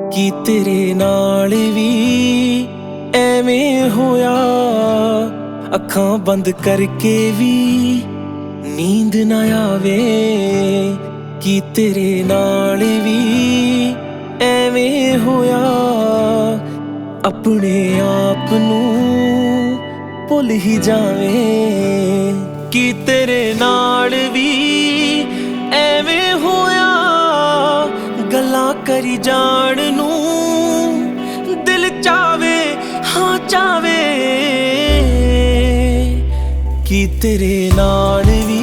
कि तेरे नाल भी एवें होया। अखां बंद करके भी नींद ना आवे। कि तेरे नाल भी एवें होया। अपने आप नूं भुल ही जावें। कि तेरे नाल भी एवें होया। गल्लां करी जाण नूं दिल चावे, हाँ चावे। कि तेरे नाल भी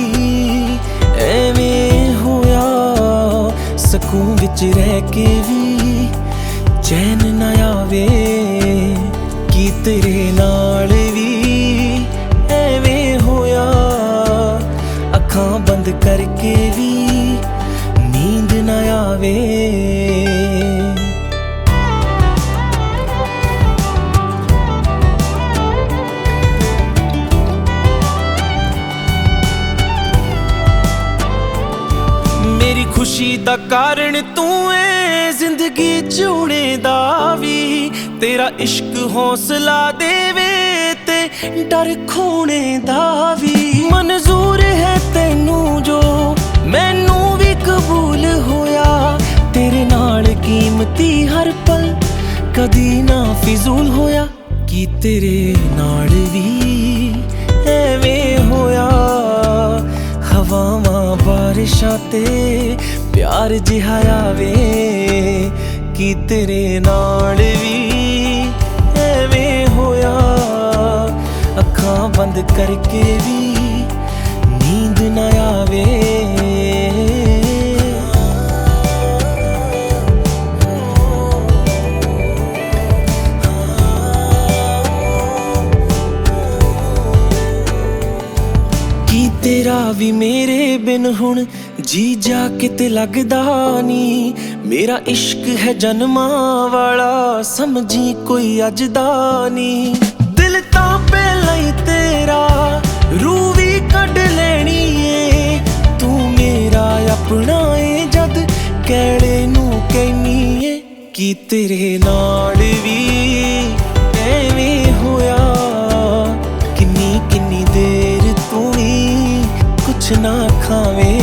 एवें होया। सकून विच रह के भी चैन ना आवे। कि तेरे नाल भी एवें होया। अखां बंद करके भी नींद ना आवे। मेरी खुशी दा कारण तू है, जिंदगी चूने दा भी। तेरा इश्क हौसला देवे ते डर खोने दा भी। मंजूर है तैनू जो मैनू भी कबूल होया। तेरे नाल कीमती हर पल कदी ना फिजूल होया। कि तेरे नाल भी एवें होया। हवावां बारिशां ते प्यार जिहा आवे। कि तेरे नाल भी एवें होया। अखां बंद करके भी नींद ना आवे। कि तेरा भी मेरे बिन हुण जी जा किते लगदा नी। मेरा इश्क है जन्मां वाला, समझी कोई अजदा नी। दिल तां पहलां ही तेरा रूह भी कढ लैनी है। तू मेरा अपना है जद कहणे नूं कहनी है। कि तेरे नाल भी एवें होया। किन्नी किन्नी देर तू ही कुछ ना खावे।